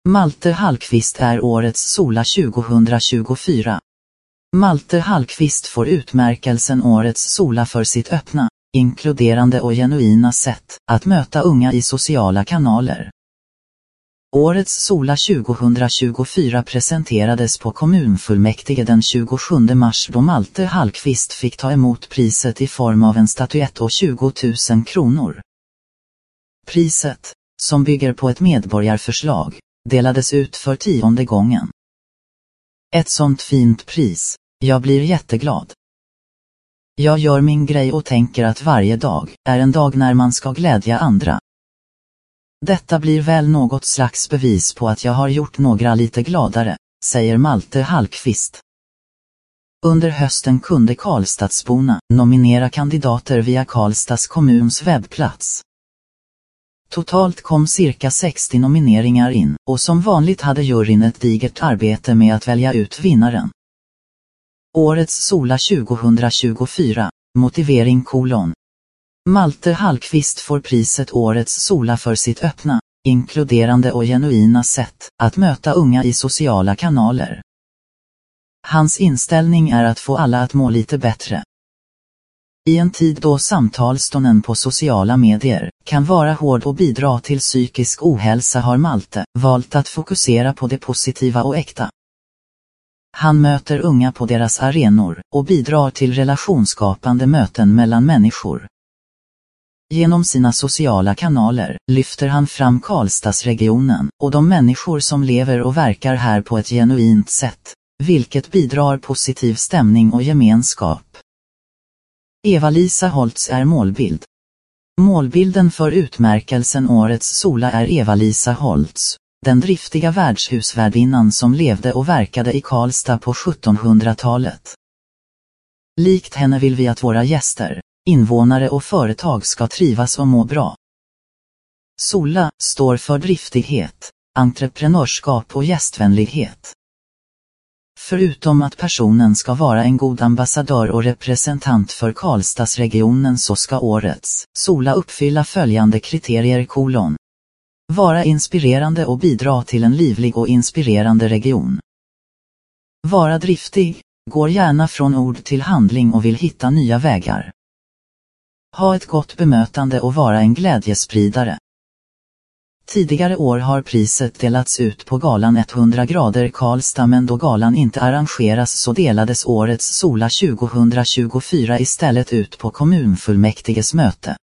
Malte Hallqvist är årets Sola 2024. Malte Hallqvist får utmärkelsen Årets Sola för sitt öppna, inkluderande och genuina sätt att möta unga i sociala kanaler. Årets Sola 2024 presenterades på kommunfullmäktige den 27 mars då Malte Hallqvist fick ta emot priset i form av en statyett och 20 000 kronor. Priset, som bygger på ett medborgarförslag, delades ut för 10:e gången. Ett sånt fint pris, jag blir jätteglad. Jag gör min grej och tänker att varje dag är en dag när man ska glädja andra. Detta blir väl något slags bevis på att jag har gjort några lite gladare, säger Malte Hallqvist. Under hösten kunde Karlstadsborna nominera kandidater via Karlstads kommuns webbplats. Totalt kom cirka 60 nomineringar in, och som vanligt hade juryn ett digert arbete med att välja ut vinnaren. Årets Sola 2024, motivering : Malte Hallqvist får priset Årets Sola för sitt öppna, inkluderande och genuina sätt att möta unga i sociala kanaler. Hans inställning är att få alla att må lite bättre. I en tid då samtalstonen på sociala medier kan vara hård och bidra till psykisk ohälsa har Malte valt att fokusera på det positiva och äkta. Han möter unga på deras arenor och bidrar till relationsskapande möten mellan människor. Genom sina sociala kanaler lyfter han fram Karlstadsregionen och de människor som lever och verkar här på ett genuint sätt, vilket bidrar positiv stämning och gemenskap. Eva-Lisa Holtz är målbild. Målbilden för utmärkelsen Årets Sola är Eva-Lisa Holtz, den driftiga värdshusvärdinnan som levde och verkade i Karlstad på 1700-talet. Likt henne vill vi att våra gäster, invånare och företag ska trivas och må bra. Sola står för driftighet, entreprenörskap och gästvänlighet. Förutom att personen ska vara en god ambassadör och representant för Karlstadsregionen så ska Årets Sola uppfylla följande kriterier : vara inspirerande och bidra till en livlig och inspirerande region. Vara driftig, går gärna från ord till handling och vill hitta nya vägar. Ha ett gott bemötande och vara en glädjespridare. Tidigare år har priset delats ut på galan 100 grader Karlstad, men då galan inte arrangeras så delades Årets Sola 2024 istället ut på kommunfullmäktiges möte.